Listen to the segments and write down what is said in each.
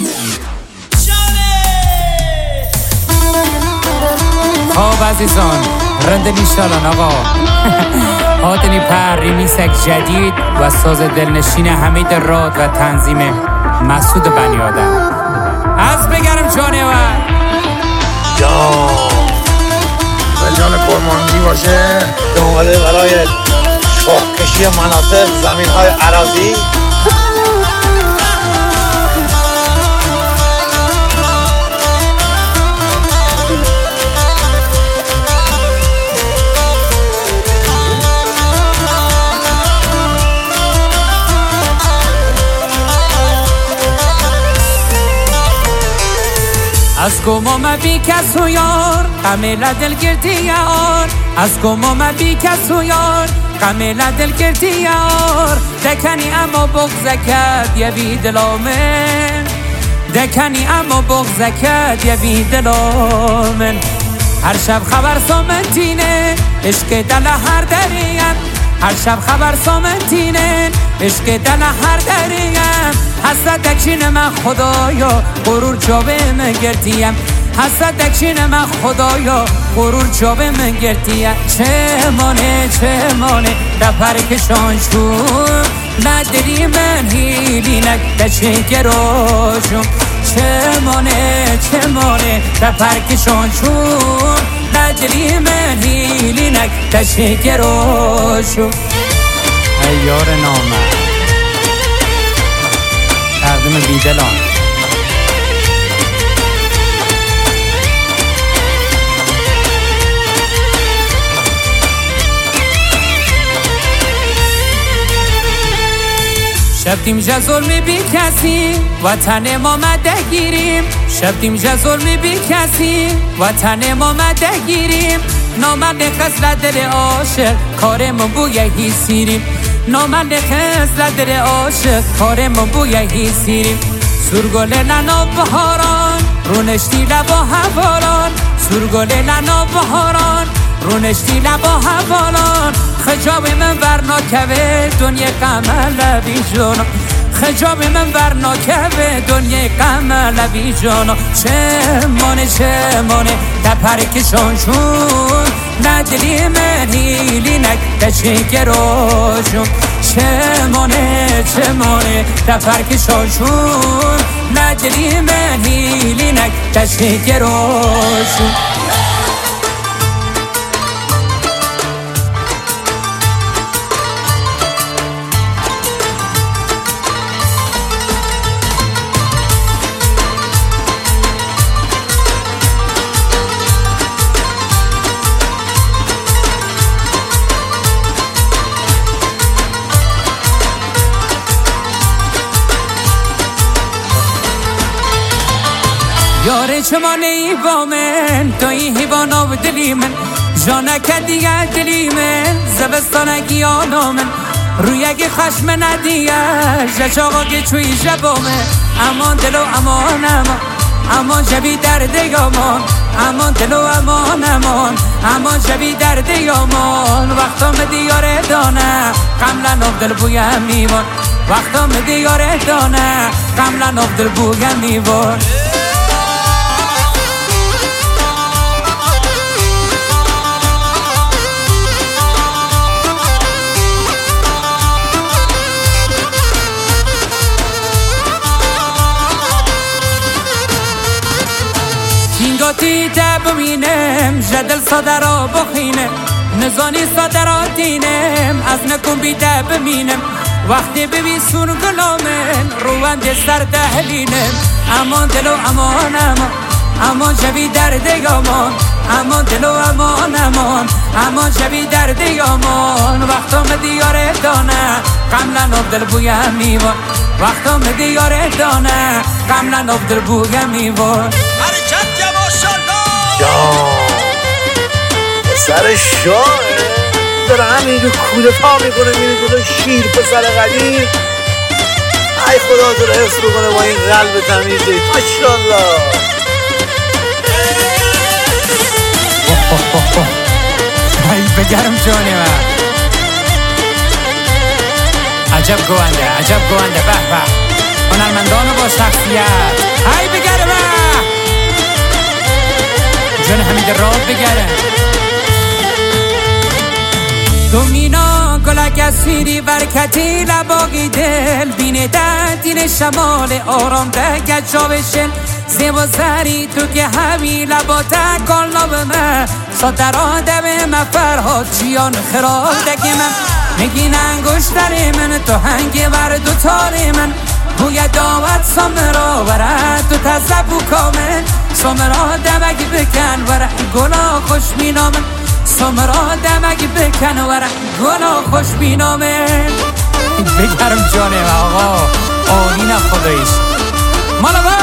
خب عزیزان رنده میشالان آقا آدنی پر ریمیسک جدید و ساز دلنشین حمید راد و تنظیم مسعود بنی آدم. از بگرم جانور به جان کرمانگی باشه که اومده برای شاخکشی مناطق زمین های اراضی. از گمام بی کس و یار قمیل دل گردی یار از گمام بی کس و یار قمیل دل گردی یار دکنی اما بغض کرد یه بی دلامن دکنی اما بغض کرد یه بی دلامن هر شب خبر سامنتینه عشق دل هر دریم هر شب خبر سامنتینه عشق دل هر دریم حسد دکشین من خدایا غرور جابه من گردیم حسد دکشین من خدایا غرور جابه من گردیم چه مانه دپر کشان شون ندری من هیلی نک دچه گراجم چه مانه دپر کشان شون ندری من هیلی نک دچه گراجم ای یار نامه تقدیم بیدلان شبتیم جا ظلمی بی کسی وطن ما مده گیریم شبتیم جا ظلمی بی کسی وطن ما مده گیریم نامرد خسل دل عاشق کارمون بویه هی سیریم نامرد خسل دل عاشق کارمون بویه هی سیریم سرگل لنا بهاران رونشتی لبا هوالان سرگل لنا بهاران رونشتی لبا هوالان خجاب من ورناکوه دنیا قمل بی جانا خجاب من ورناکوه دنیا قمل بی جانا چه مانه دپر کشانشون ندلی من هیلی نک دچه گراجم چه مانه دپر کشانشون ندلی من هیلی نک دچه گراجم یاره چمانه ای با من توی حیوانا و دلی من جانکه دیگه دلی من زبستانگی آنا من روی اگه خشم ندیه جچاقا که چوی جبا من امان دلو امان جبی درد یامان امان دلو امان جبی درد یامان وقتا دیاره دانه قملا نبدل بویم میوان وقتا دیاره دانه قملا نبدل بویم میوان گاتی ببینم جدل صدرا بخینم نزانی صدراتینم از نکن بیده ببینم وقتی ببی سون گلامن روند سر دهلینم امان دلو امان جبی درد یامان امان دلو امان جبی درد یامان وقتا دیاره دانه قملا نبدل بویم میوان وقتا دیاره دانه قملا نبدل بویم میوان پسر شاه داره همینجور کوله پا میکنه میره جلو شیر پسر قدیم ای خدا تو رو حفظ بکنه با این قلب تمیزی ماشاءالله ای بگرم جانه من عجب گوانده به هنرمندان با شخصیت های بگره جان حمید راد بگره تو مینا گلک اسیری برکتی لباقی دل بینه دین شمال آرام ده گچاوشن زیبا سری تو که همی لبا تکان لاب من صدراده به من فرهاد چیان خراده که من میگین انگشتر من تو هنگی بر دو تاری من بوی داوت سامرا ورد تو تزبو کامل سامرا دمک بکن ورد گلا خوش مینامن سامرا دمک بکن ورد گلا خوش مینامن بگرم جانه آقا آنین خدایش مالا با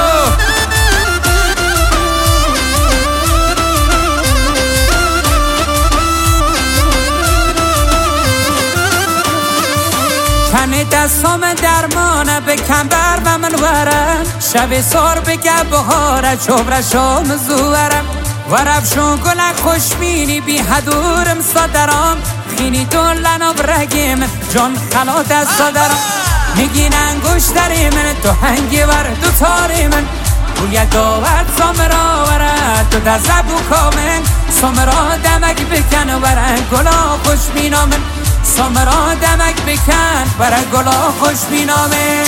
کنه دستام درمانه بکن بر و من ورم شب سار بگه بهاره چوبره شام زورم ورفشون گلک خوشبینی بی حدورم صدرام خینی دون لناب رگیم جان خلا دست صدرم میگین انگشتری من تو هنگی ور دو تاری من بوی داورد سامرا ورد تو در زبو کامن سامرا دمک بکن ورد گلا خوشبینامن سامرا دمک بکن برای گلا خوش بینامه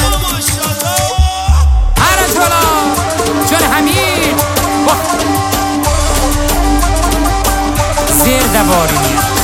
هر جلا جان حمید زیر دواری میاد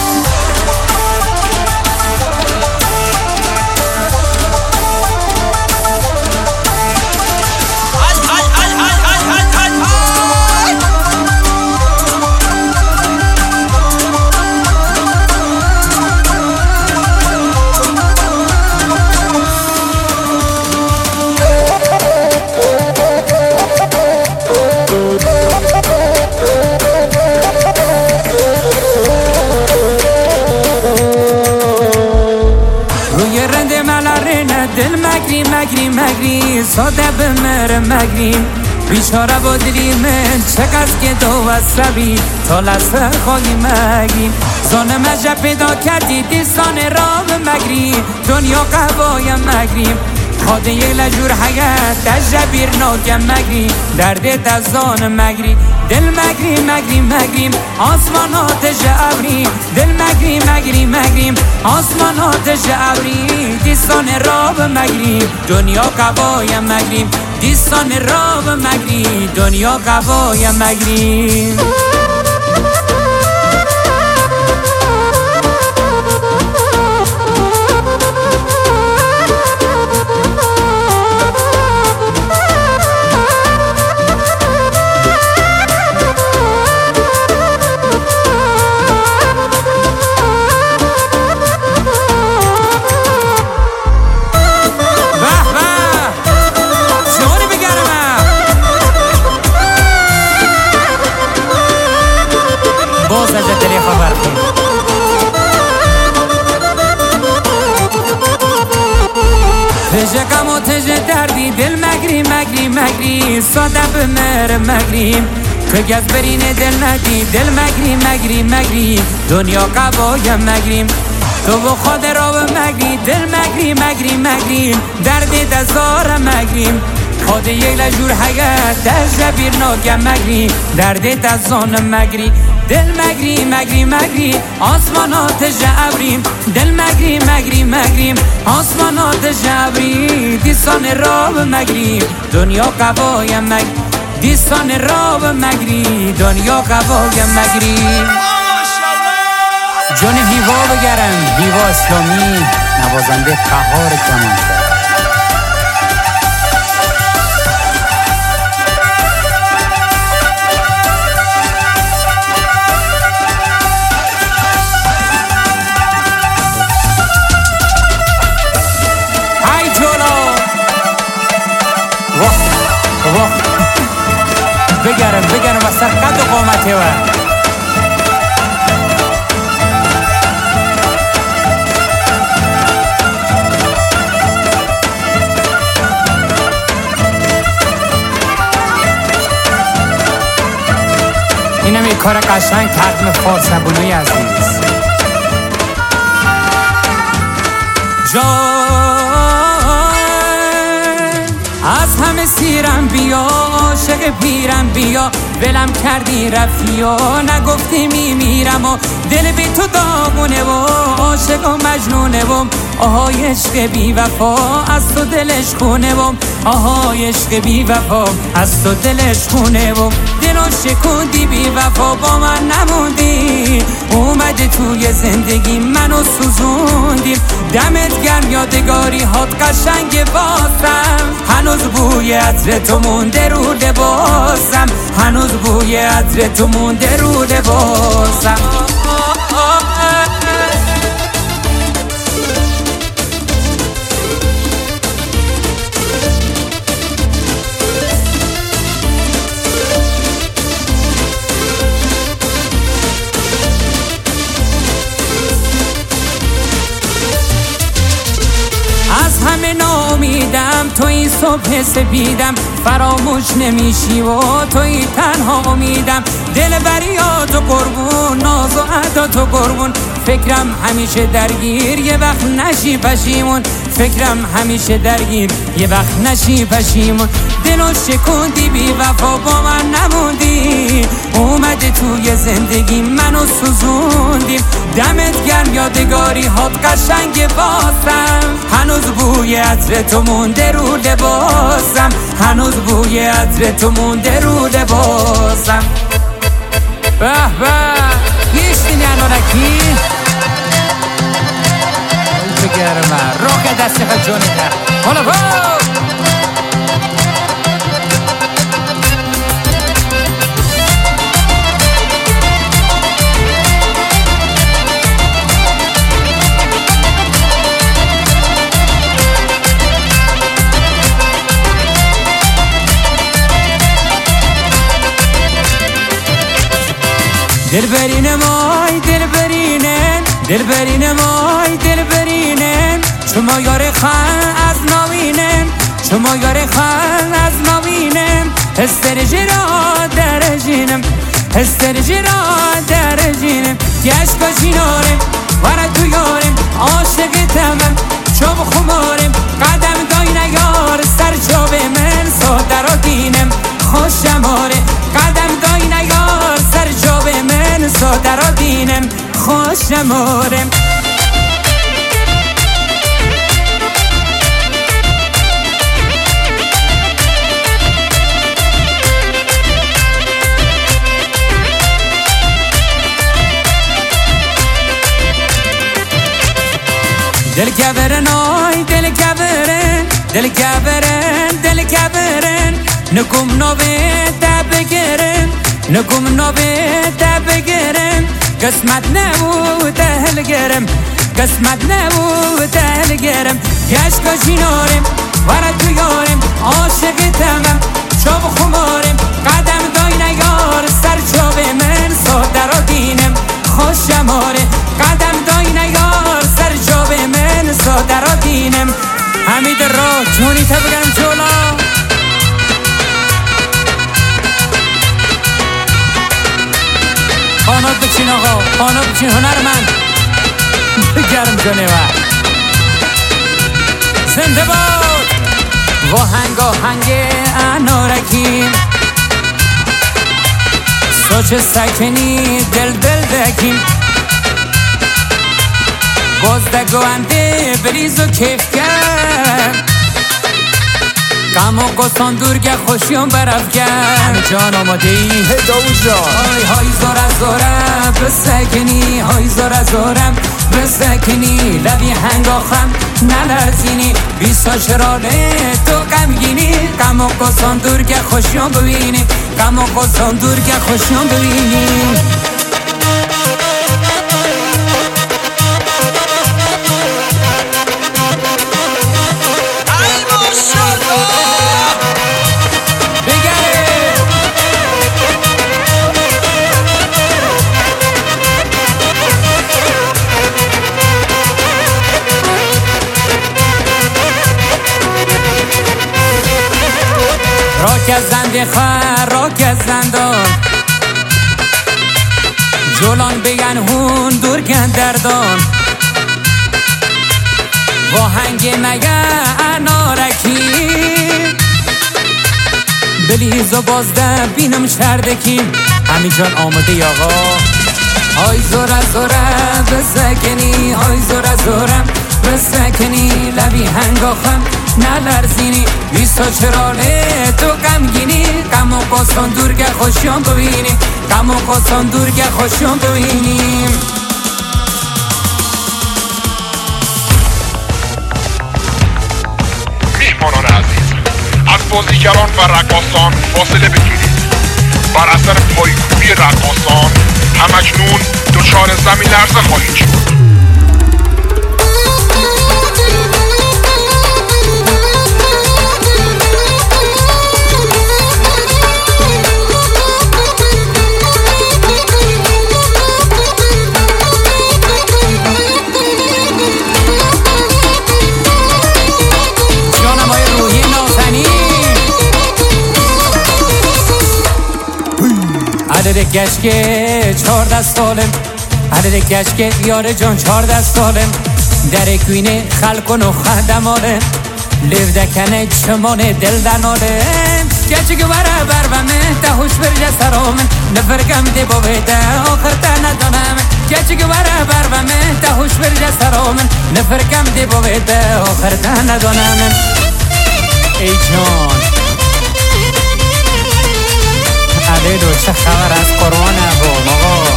دل مگری مگری ساده بمر مگریم بیچاره با دلی من چقدر که دو وصبی تا لسه خواهی مگریم زانه مجه پیدا کردی دیستان رام مگریم دنیا قوایم مگریم خواده یک لجور حیات تجبیر ناکم مگریم درد تزان مگری دل مگریم آسمانات جعبریم دل مگریم آسمانات جعبریم دیستان راب مگریم دنیا قوایم مگریم دیستان راب مگریم دنیا قوایم مگریم باز از دلی خبر کن تجه غم و تجه دردی دل مگری ساده بمر مگریم که گز برین دل ندی دل مگری دنیا قوایم مگریم تو و خود را مگری دل مگری درد دزار مگریم خود یک لجور حیات در جبیر ناگم مگری درد دزان مگری دل مگری آسمانات جعبریم دل مگریم آسمانات جعبریم دیستان راب مگریم دنیا قوایم مگری دیستان راب مگری دنیا قوایم مگری جان هیوا بگرم هیوا اسلامی نوازنده قهار کمان بگرم و سرقد و قامته و اینم یک کار قشنگ تقدیم فارسبونوی عزیز جان همه سیرم بیا عاشق پیرم بیا ولم کردی رفتی و نگفتی میمیرم و دل بی تو داغونه و عاشق و مجنونه و آهای عشق بی وفا از تو دلش خونه و آهای عشق بی وفا از تو دلش خونه و دلو شکوندی بی وفا با من نموندی اومده توی زندگی منو سوزوندی دمت گرم یادگاری هات قشنگ بازم هنوز بوی عطر تو مونده رو لباسم هنوز بوی عطر تو مونده رو لباسم از همه ناامیدم توی صبح سپیدم فراموش نمیشی و توی تنها امیدم دل بریات و قربون ناز و ادا تو قربون فکرم همیشه درگیر یه وقت نشی پشیمون فکرم همیشه درگیر یه وقت نشی پشیمون دلو شکوندی بی وفا با من نموندی اومده توی زندگی منو سوزوندی دمت گرم یادگاری هات قشنگ بازم هنوز بوی عطر تو مونده رو لباسم هنوز بوی عطر تو مونده رو لباسم به به یشتینی انارکی تو گرمه رو که دستی خود جونی در حالا با دل برینم آی دل برینم دل برینم آی دل برینم شما یار خان از نوینم شما یار خان از نوینم استرجی را در جینم استرجی را در جینم گشت جینارم ورا تو یارم عاشق تمام چوب خمارم قدم دای نیار سر چوب من سادر دینم خوشم آره قدم دای نیار سر چوب من سادر دینم خوشم آره دل کبرن آی دل کبرن دل کبرن دل کبرن نکم نوی تبگرن نکم نوی تبگرن قسمت نبود تهلگرم قسمت نبود تهلگرم گشت جینارم ورا تو یارم عاشق تمام چوب خمارم قدم دای نیار سر چوب من سادر دینم خوشم آره قدم دای نیار سر چوب من سادر دینم حمید را جونی تا بگرم جولا خانات بچین آقا خانات بچین هنرمند بگرم جانه و زنده باد و هنگ آهنگ انارکی سوچ سکنی دل دل دکیم بازدگو انده بریز و کیف کرد کم و قصان درگه خوشیون برف کرد جان آماده ای داوود جان های های زوره زوره بسکنی های زوره زورم بسکنی لبی هنگاخم نلرزینی بیسا شراله تو غمگینی کم و قصان درگه خوشیون ببینی کم و قصان درگه خوشیون ببینی راک از زنده خر راک از زندان جولان بگن هون دور گندردان و هنگ مگه انارکی بلیز و بازده بینم شردکیم همی جان آمده آقا آی زوره زوره بسکنی آی زوره زوره بسکنی لبی هنگاخم نلرزینی بیستا چرانه تو غمگینی غم و قصان دورگه خوشیان ببینی غم و قصان دورگه خوشیان ببینیم میهمانان عزیز از بازیگران و رقاصان فاصله بگیرید بر اثر پایکوبی رقاصان همکنون دچار زمین لرزه خواهید شد عدد گشکه 14 سالم عدد گشکه یار جان 14 سالم در کوینه خلقون و خدمانه لیو دکنه چمانه دل دناله گچه که برابر و من تهوش برجه سرامن نفرگم دی باویده آخر تا ندانم گچه که برابر و من تهوش برجه سرامن نفرگم دی باویده آخر تا ندانم ای جان علیلو چه خبر از قرآن با آقا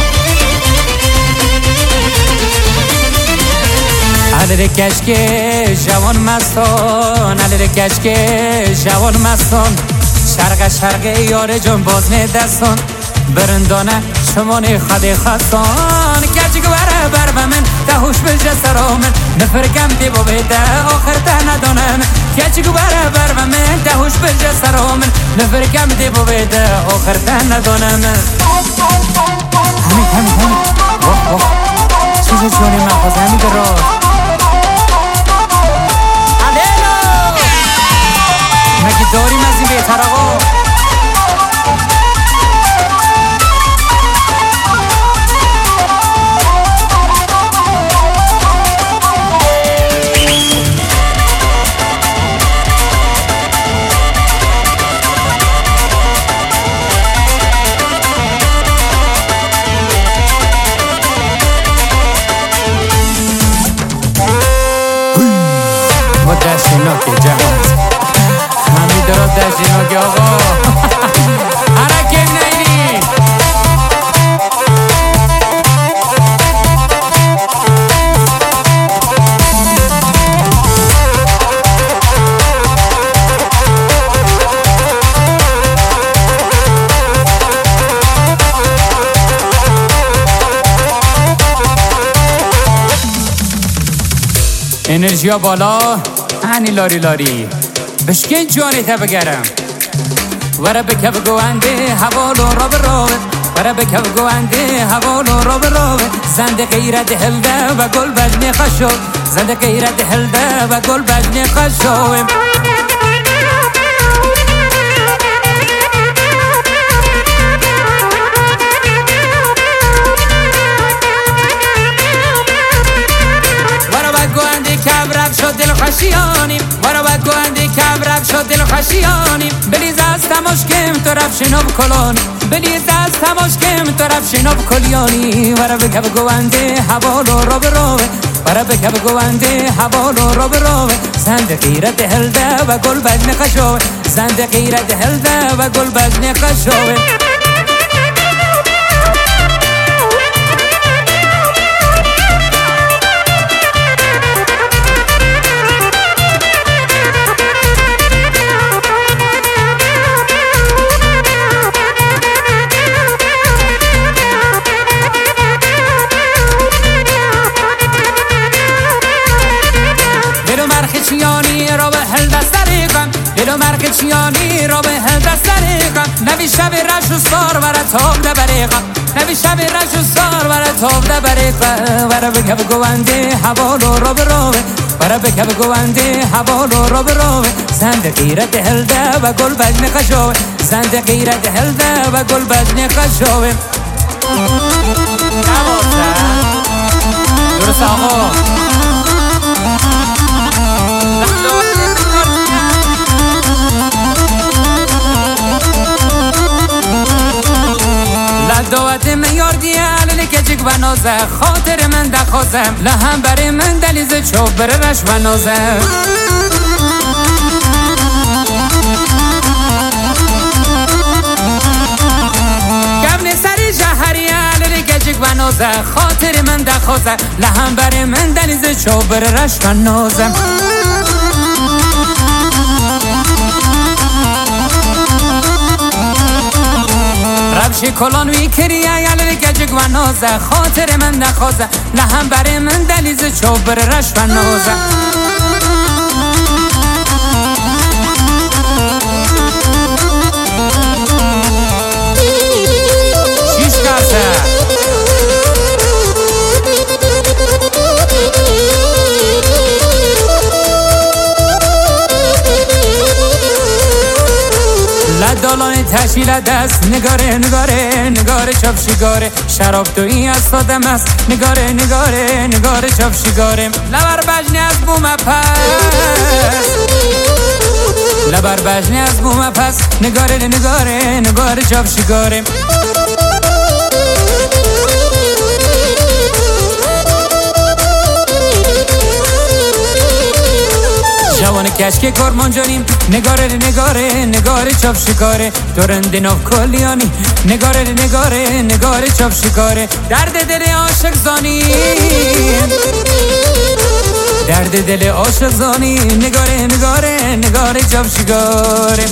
علیل کشک جوان مستان علیل کشک جوان مستان شرق یار جان بازنه دستان برندانه شمانه خده خستان کچک برابر و من تهوش بلجه سرامن نفرگم دی باویده آخر تا ندانم کچک برابر و من تهوش بلجه سرامن نفرگم دی باویده آخر تا ندانم همین واه چیز جانی مغازه همین درار علیلو مگه داریم از این بهتر آقا دشناک جهات همی درات دشناک آقا حرکت نیدی انرژی ها بالا هنی لاری بشکن جانی تا بگرم ورا بکف گوانده حوالو را براوه ورا بکف گوانده حوالو را براوه زند غیرت هلده و گل بجنه خشو زند غیرت هلده و گل بجنه خشو دل خشیانی ورا بگوندی کبرک شد دل خشیانی بلیز از تماشکم تو رفت شنوب کلانی بلیز از تماشکم تو رفت شنوب کلیانی ورا بکب گوندی حوالو رو بروه ورا بکب گوندی حوالو رو بروه زند غیرت هلده و گل بجن خشوه زند غیرت هلده و گل بجن خشوه چیانی را به هل دستریقم نوی شب رش و سار ورا تاب ده بریقم نوی شب رش و سار ورا تاب ده بریقم ورا بکب گوانده حوالو را بروه ورا بکب گوانده حوالو را بروه زند غیرت هلده و گل بجن خشوه زند غیرت هلده و گل بجن خشوه درست آقا دعوت من یاردیه علی کچک و نازه خاطر من دخوازم لهم برای من دلیز چوب بره رش و نازه گبن سری جهری علی کچک و نازه خاطر من دخوازه لهم برای من دلیز چوب بره رش و نازه ربشی کلان وی کریه یلی گجک و نازه خاطر من نخوازه لهم برای من دلیز چوب بره رش و نازه شیش کاسه لدالان تشیل دست نگاره نگاره نگاره چاپشیگاره شراب تویی از سادم است نگاره نگاره نگاره چاپشیگاره لبر بجنی از بوم پس لبر بجنی از بوم پس نگاره نگاره نگاره چاپشیگاره جوان کشک کرمان جانیم نگاره نگاره نگاره چاپ شکاره دورنده ناف کلیانی نگاره نگاره نگاره چاپ شکاره درد دل عاشق زانیم درد دل عاشق زانیم نگاره نگاره نگاره چاپ شکاره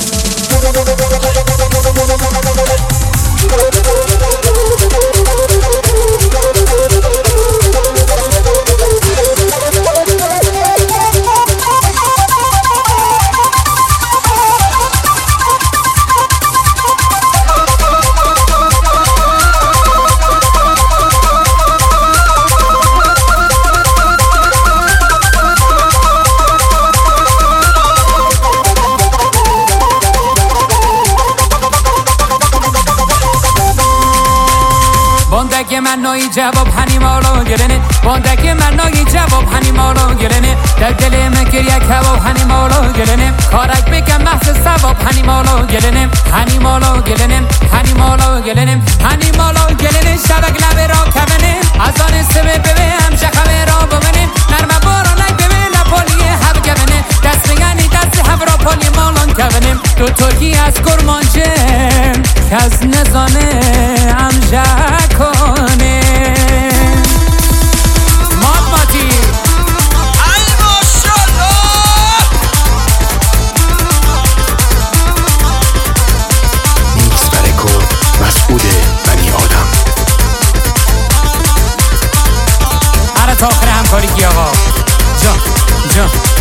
باندک من نایی جواب هنی مالا گلنه باندک من نایی جواب هنی مالا گلنه در دل مکر یک کباب هنی مالا گلنه کارک بکن محض ثواب هنی مالا گلنه هنی مالا گلنه هنی مالا گلنه هنی مالا گلنه شبک لب را کبنه از آن سبه ببه هم شخم را ببنه نرمه بارانک ببه لپالی هب کبنه دست بگنی دست هب را پالی مالان کبنه دو ترکی از کرمانچه کس نزانه امجه کنه ماتماتی ای ماشالله میکس و رکورد مسعود بنی آدم هر تا آخر همکاری کی آقا جا